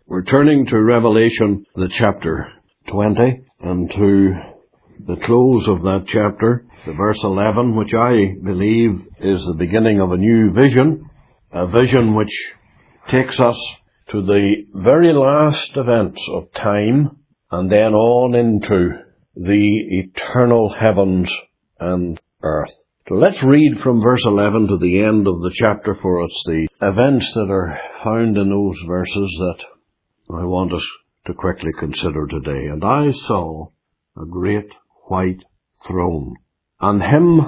We're turning to Revelation, the chapter 20, and to the close of that chapter, the verse 11, which I believe is the beginning of a new vision, a vision which takes us to the very last events of time, and then on into the eternal heavens and earth. So let's read from verse 11 to the end of the chapter, for it's the events that are found in those verses that I want us to quickly consider today. And I saw a great white throne, and him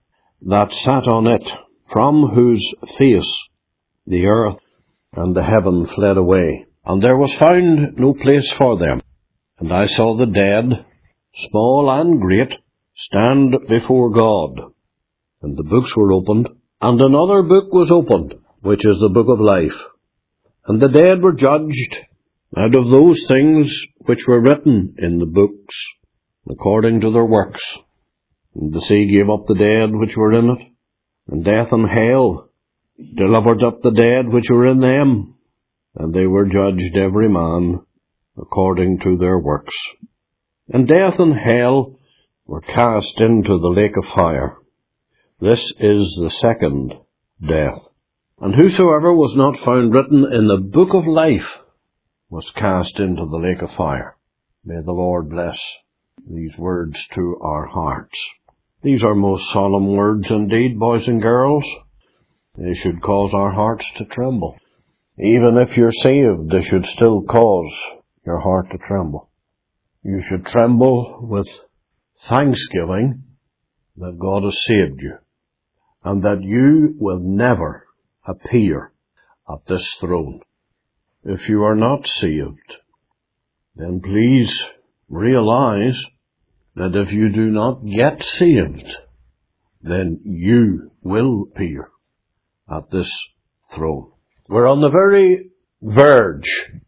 that sat on it, from whose face the earth and the heaven fled away, and there was found no place for them. And I saw the dead, small and great, stand before God. And the books were opened, and another book was opened, which is the book of life. And the dead were judged out of those things which were written in the books, according to their works. And the sea gave up the dead which were in it, and death and hell delivered up the dead which were in them, and they were judged every man according to their works. And death and hell were cast into the lake of fire. This is the second death. And whosoever was not found written in the book of life was cast into the lake of fire. May the Lord bless these words to our hearts. These are most solemn words indeed, boys and girls. They should cause our hearts to tremble. Even if you're saved, they should still cause your heart to tremble. You should tremble with thanksgiving that God has saved you, and that you will never appear at this throne. If you are not saved, then please realize that if you do not get saved, then you will appear at this throne. We're on the very verge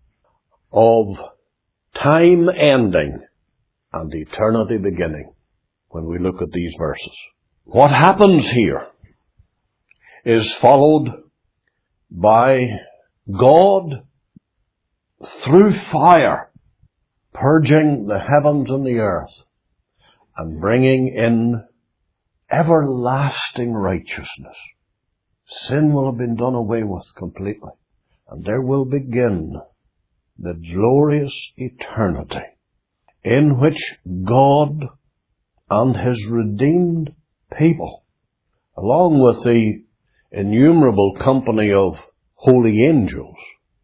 of time ending and eternity beginning when we look at these verses. What happens here is followed by God through fire purging the heavens and the earth and bringing in everlasting righteousness. Sin will have been done away with completely, and there will begin the glorious eternity in which God and His redeemed people, along with the innumerable company of holy angels,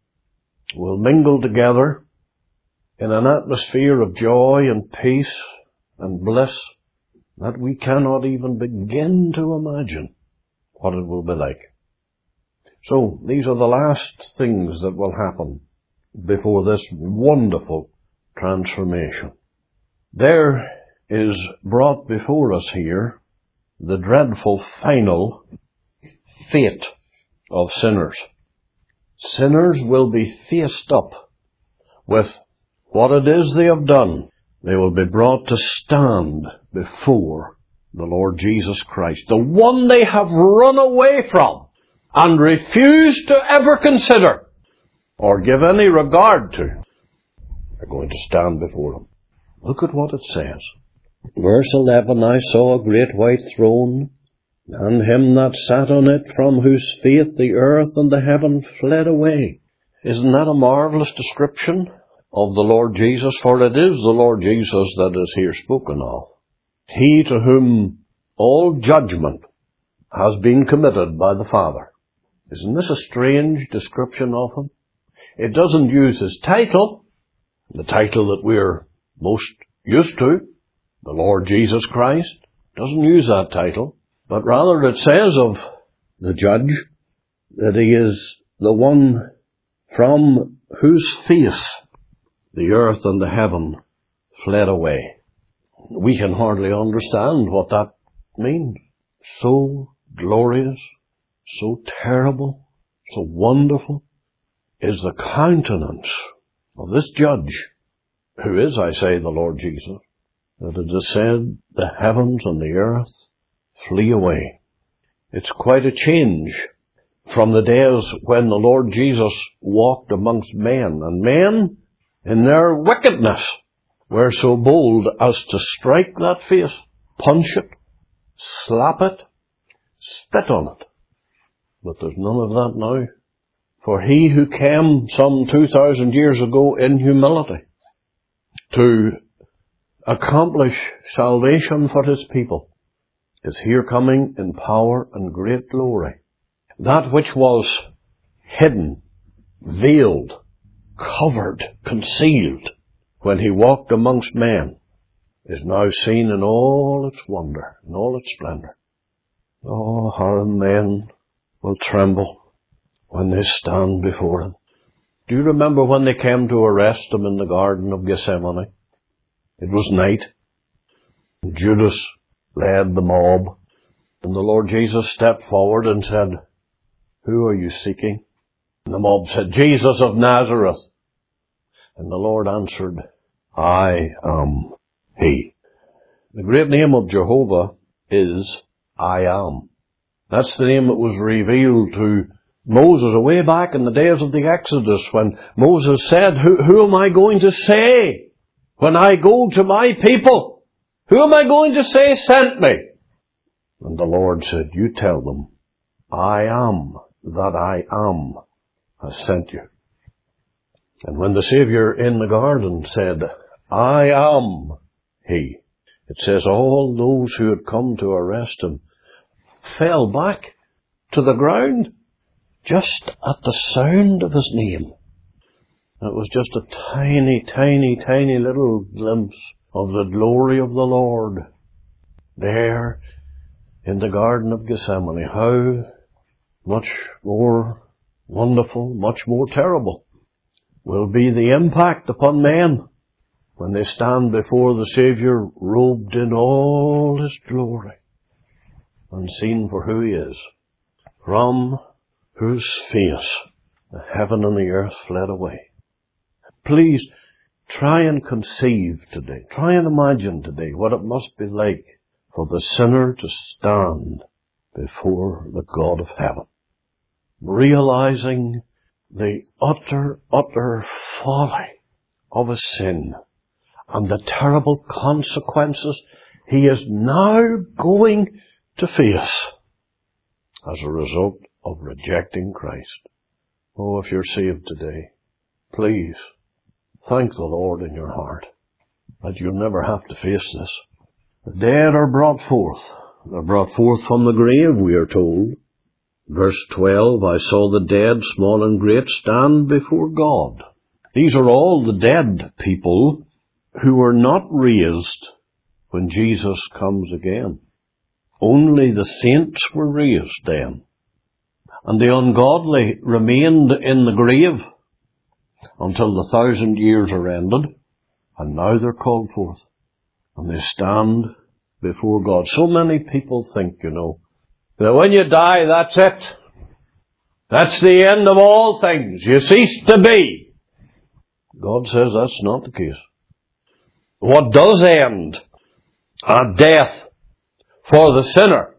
will mingle together in an atmosphere of joy and peace and bliss that we cannot even begin to imagine what it will be like. So, these are the last things that will happen before this wonderful transformation. There is brought before us here the dreadful final fate of sinners. Sinners will be faced up with what it is they have done. They will be brought to stand before the Lord Jesus Christ, the one they have run away from and refused to ever consider or give any regard to. They're going to stand before Him. Look at what it says. Verse 11, I saw a great white throne, and him that sat on it, from whose face the earth and the heaven fled away. Isn't that a marvelous description of the Lord Jesus? For it is the Lord Jesus that is here spoken of. He to whom all judgment has been committed by the Father. Isn't this a strange description of Him? It doesn't use His title, the title that we're most used to, the Lord Jesus Christ. Doesn't use that title, but rather it says of the judge that He is the one from whose face the earth and the heaven fled away. We can hardly understand what that means. So glorious, so terrible, so wonderful is the countenance of this judge, who is, I say, the Lord Jesus, that it is said, the heavens and the earth flee away. It's quite a change from the days when the Lord Jesus walked amongst men, and men, in their wickedness, were so bold as to strike that face, punch it, slap it, spit on it. But there's none of that now. For he who came some 2,000 years ago in humility to accomplish salvation for his people is here coming in power and great glory. That which was hidden, veiled, covered, concealed when he walked amongst men is now seen in all its wonder, in all its splendor. Oh, how men will tremble when they stand before him. Do you remember when they came to arrest him in the Garden of Gethsemane? It was night. Judas led the mob, and the Lord Jesus stepped forward and said, "Who are you seeking?" And the mob said, "Jesus of Nazareth." And the Lord answered, "I am he." The great name of Jehovah is I Am. That's the name that was revealed to Moses way back in the days of the Exodus, when Moses said, Who am I going to say when I go to my people? Who am I going to say sent me? And the Lord said, "You tell them, I am that I am has sent you." And when the Savior in the garden said, "I am he," it says all those who had come to arrest him fell back to the ground just at the sound of his name. It was just a tiny, tiny, tiny little glimpse of the glory of the Lord there in the Garden of Gethsemane. How much more wonderful, much more terrible will be the impact upon men when they stand before the Saviour robed in all his glory and seen for who he is, from whose face the heaven and the earth fled away. Please try and conceive today, try and imagine today what it must be like for the sinner to stand before the God of heaven, realizing the utter folly of his sin and the terrible consequences he is now going to face as a result of rejecting Christ. Oh, if you're saved today, please thank the Lord in your heart that you'll never have to face this. The dead are brought forth. They're brought forth from the grave, we are told. Verse 12, I saw the dead, small and great, stand before God. These are all the dead people who were not raised when Jesus comes again. Only the saints were raised then. And the ungodly remained in the grave until the 1,000 years are ended. And now they're called forth. And they stand before God. So many people think, that when you die, that's it. That's the end of all things. You cease to be. God says that's not the case. What does end at death for the sinner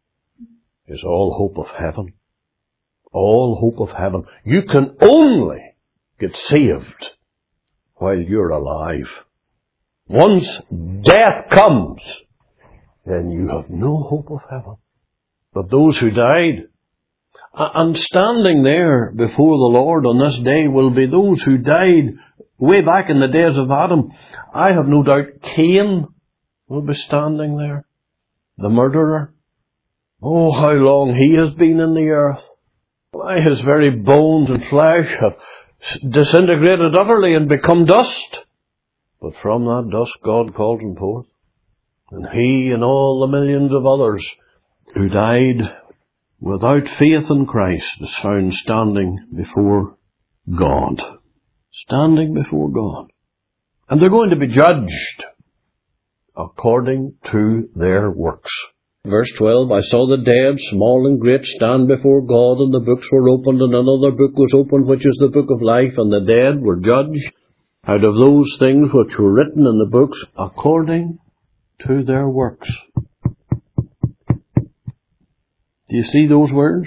is all hope of heaven. All hope of heaven. You can only get saved while you're alive. Once death comes, then you have no hope of heaven. But those who died, and standing there before the Lord on this day will be those who died way back in the days of Adam. I have no doubt Cain will be standing there, the murderer. Oh, how long he has been in the earth. Why, his very bones and flesh have disintegrated utterly and become dust. But from that dust God called him forth. And he and all the millions of others who died without faith in Christ is found standing before God. Standing before God. And they're going to be judged according to their works. Verse 12, I saw the dead, small and great, stand before God, and the books were opened, and another book was opened, which is the book of life, and the dead were judged out of those things which were written in the books according to their works. Do you see those words?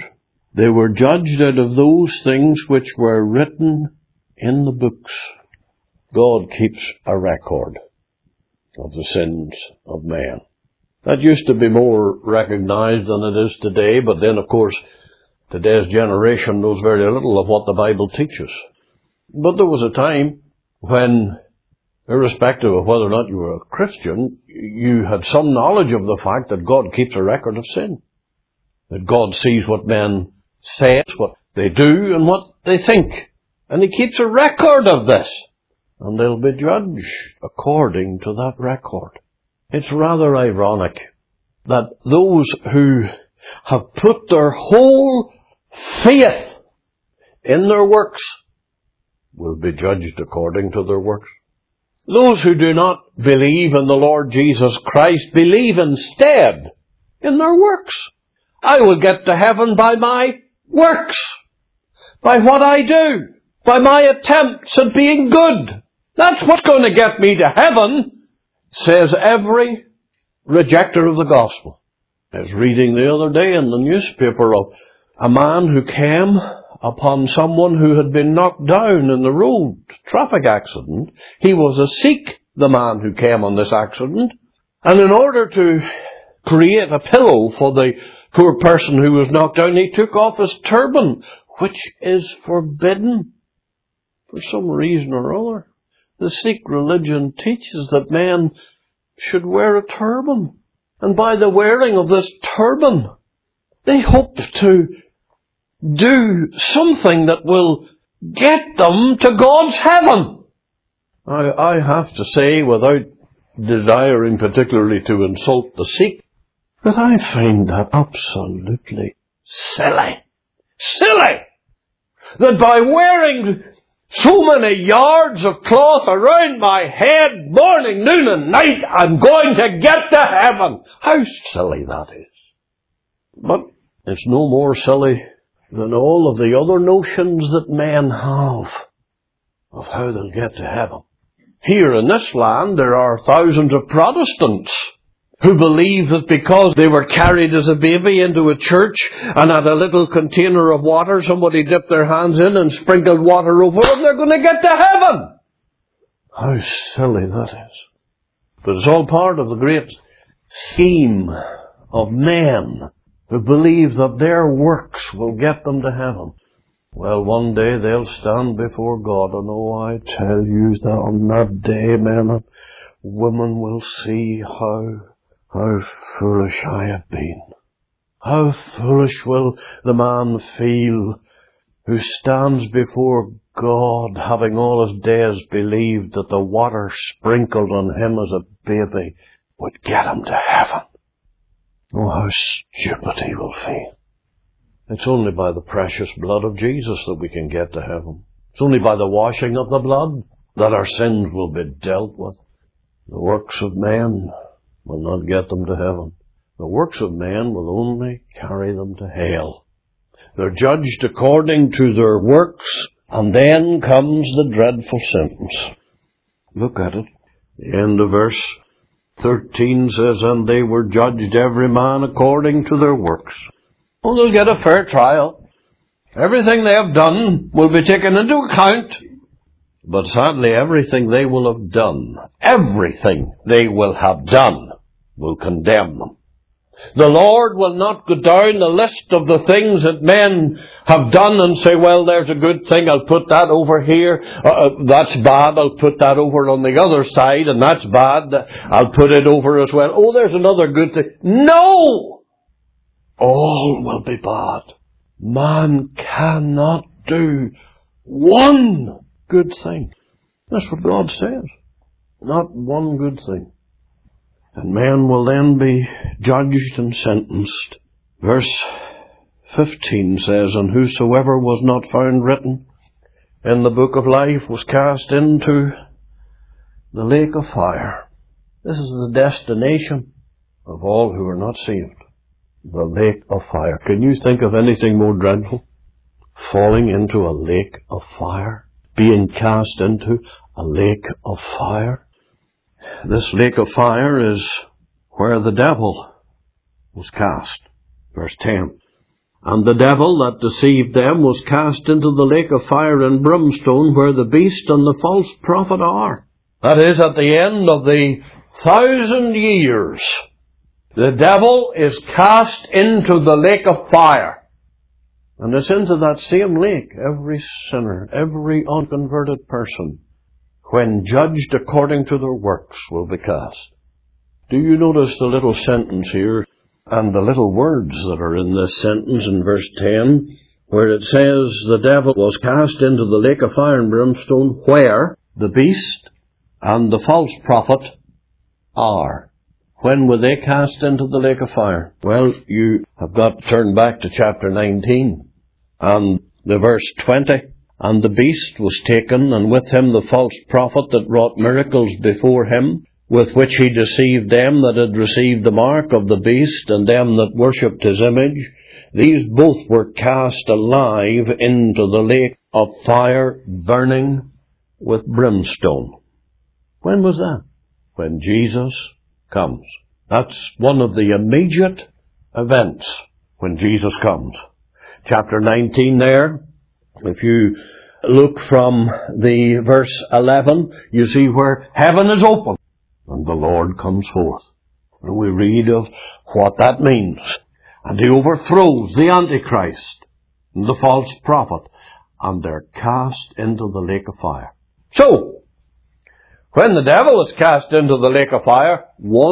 They were judged out of those things which were written in the books. God keeps a record of the sins of man. That used to be more recognized than it is today, but then, of course, today's generation knows very little of what the Bible teaches. But there was a time when, irrespective of whether or not you were a Christian, you had some knowledge of the fact that God keeps a record of sin. That God sees what men say, what they do, and what they think. And He keeps a record of this. And they'll be judged according to that record. It's rather ironic that those who have put their whole faith in their works will be judged according to their works. Those who do not believe in the Lord Jesus Christ believe instead in their works. I will get to heaven by my works, by what I do, by my attempts at being good. That's what's going to get me to heaven, says every rejecter of the gospel. I was reading the other day in the newspaper of a man who came upon someone who had been knocked down in the road traffic accident. He was a Sikh, the man who came on this accident, and in order to create a pillow for the poor person who was knocked down, he took off his turban, which is forbidden for some reason or other. The Sikh religion teaches that men should wear a turban, and by the wearing of this turban, they hope to do something that will get them to God's heaven. I have to say, without desiring particularly to insult the Sikh, that I find that absolutely silly. Silly! That by wearing so many yards of cloth around my head, morning, noon and night, I'm going to get to heaven. How silly that is. But it's no more silly than all of the other notions that men have of how they'll get to heaven. Here in this land, there are thousands of Protestants who believe that because they were carried as a baby into a church and had a little container of water, somebody dipped their hands in and sprinkled water over them, they're going to get to heaven. How silly that is. But it's all part of the great scheme of men who believe that their works will get them to heaven. Well, one day they'll stand before God, and oh, I tell you that on that day, men and women will see how foolish I have been. How foolish will the man feel who stands before God, having all his days believed that the water sprinkled on him as a baby would get him to heaven. Oh, how stupid he will feel. It's only by the precious blood of Jesus that we can get to heaven. It's only by the washing of the blood that our sins will be dealt with. The works of men will not get them to heaven. The works of men will only carry them to hell. They're judged according to their works, and then comes the dreadful sentence. Look at it. The end of verse 13 says, and they were judged every man according to their works. Well, they'll get a fair trial. Everything they have done will be taken into account. But sadly, everything they will have done, will condemn them. The Lord will not go down the list of the things that men have done and say, well, there's a good thing, I'll put that over here. That's bad, I'll put that over on the other side, and that's bad, I'll put it over as well. Oh, there's another good thing. No! All will be bad. Man cannot do one good thing. That's what God says. Not one good thing. And man will then be judged and sentenced. Verse 15 says, and whosoever was not found written in the book of life was cast into the lake of fire. This is the destination of all who are not saved. The lake of fire. Can you think of anything more dreadful? Falling into a lake of fire. Being cast into a lake of fire. This lake of fire is where the devil was cast. Verse 10. And the devil that deceived them was cast into the lake of fire and brimstone, where the beast and the false prophet are. That is, at the end of the 1,000 years, the devil is cast into the lake of fire. And it's into that same lake every sinner, every unconverted person, when judged according to their works, will be cast. Do you notice the little sentence here and the little words that are in this sentence in verse 10, where it says the devil was cast into the lake of fire and brimstone, where the beast and the false prophet are. When were they cast into the lake of fire? Well, you have got to turn back to chapter 19 and the verse 20. And the beast was taken, and with him the false prophet that wrought miracles before him, with which he deceived them that had received the mark of the beast, and them that worshipped his image. These both were cast alive into the lake of fire, burning with brimstone. When was that? When Jesus comes. That's one of the immediate events when Jesus comes. Chapter 19 there, if you look from the verse 11, you see where heaven is open and the Lord comes forth. And we read of what that means. And he overthrows the Antichrist and the false prophet, and they're cast into the lake of fire. So, when the devil is cast into the lake of fire,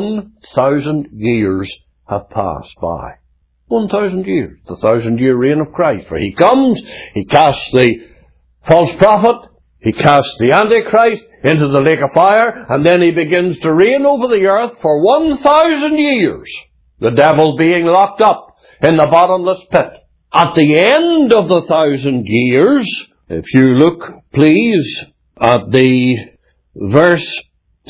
1,000 years have passed by. 1,000 years. The 1,000-year reign of Christ. Where he comes, he casts the false prophet, he casts the Antichrist into the lake of fire, and then he begins to reign over the earth for 1,000 years. The devil being locked up in the bottomless pit. At the end of the 1,000 years, if you look, please, at the verse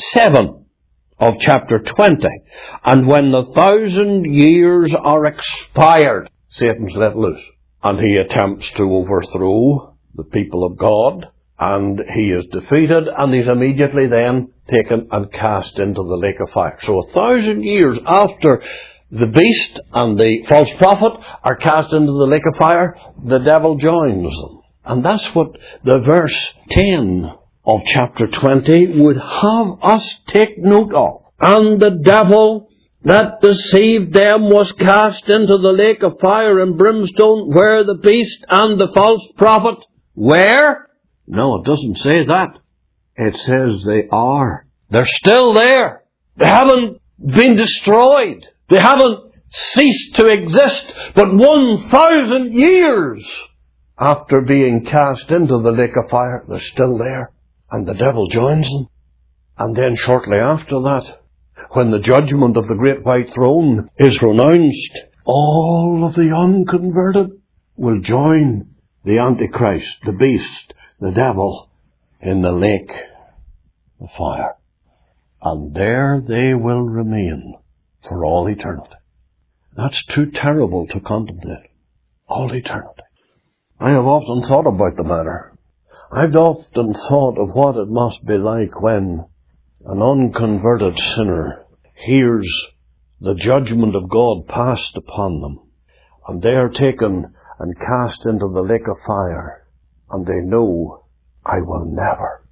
7 of chapter 20, and when the 1,000 years are expired, Satan's let loose, and he attempts to overthrow the people of God, and he is defeated, and he's immediately then taken and cast into the lake of fire. So 1,000 years after the beast and the false prophet are cast into the lake of fire, the devil joins them. And that's what the verse 10 of chapter 20 would have us take note of. And the devil that deceived them was cast into the lake of fire and brimstone, where the beast and the false prophet were. No, it doesn't say that. It says they are. They're still there. They haven't been destroyed. They haven't ceased to exist. But 1,000 years after being cast into the lake of fire, they're still there. And the devil joins them. And then shortly after that, when the judgment of the great white throne is pronounced, all of the unconverted will join the Antichrist, the beast, the devil, in the lake of fire. And there they will remain for all eternity. That's too terrible to contemplate. All eternity. I have often thought about the matter. I've often thought of what it must be like when an unconverted sinner hears the judgment of God passed upon them, and they are taken and cast into the lake of fire, and they know, I will never,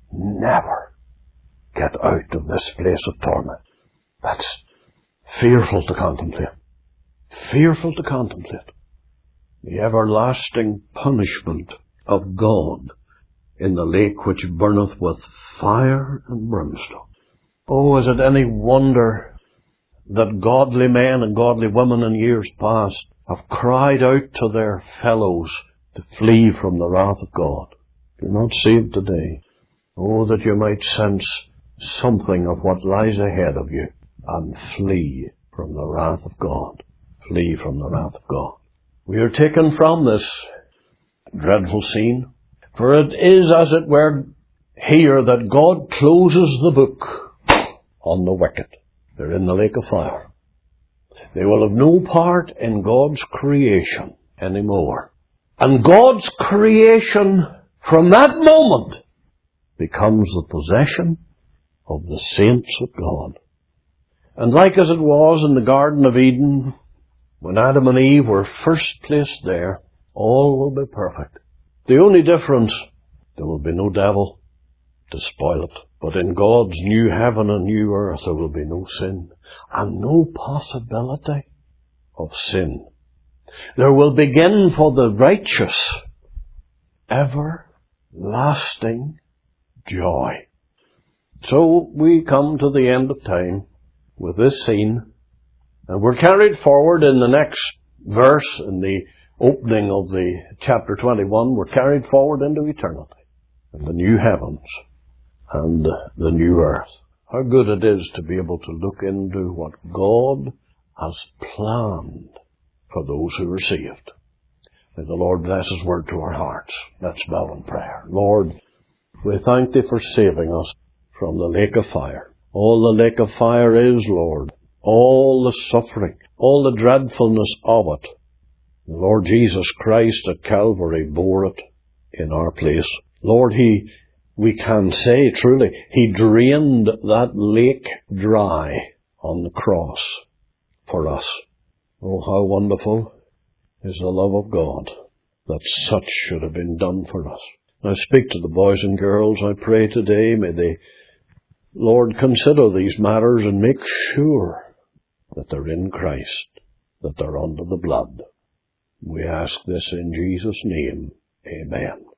never get out of this place of torment. That's fearful to contemplate. Fearful to contemplate. The everlasting punishment of God in the lake which burneth with fire and brimstone. Oh, is it any wonder that godly men and godly women in years past have cried out to their fellows to flee from the wrath of God? If you're not saved today, oh, that you might sense something of what lies ahead of you and flee from the wrath of God. Flee from the wrath of God. We are taken from this dreadful scene, for it is, as it were, here that God closes the book on the wicked. They're in the lake of fire. They will have no part in God's creation anymore. And God's creation from that moment becomes the possession of the saints of God. And like as it was in the Garden of Eden, When Adam and Eve were first placed there, all will be perfect. The only difference, there will be no devil to spoil it. But in God's new heaven and new earth, there will be no sin and no possibility of sin. There will begin for the righteous everlasting joy. So we come to the end of time with this scene, and we're carried forward in the next verse, in the opening of the chapter 21, we're carried forward into eternity, and the new heavens and the new earth. How good it is to be able to look into what God has planned for those who are saved. May the Lord bless His word to our hearts. Let's bow in prayer. Lord, we thank Thee for saving us from the lake of fire. All the lake of fire is, Lord, all the suffering, all the dreadfulness of it, the Lord Jesus Christ at Calvary bore it in our place. Lord, we can say truly, He drained that lake dry on the cross for us. Oh, how wonderful is the love of God that such should have been done for us. I speak to the boys and girls. I pray today, may they, Lord, consider these matters and make sure that they're in Christ, that they're under the blood. We ask this in Jesus' name. Amen.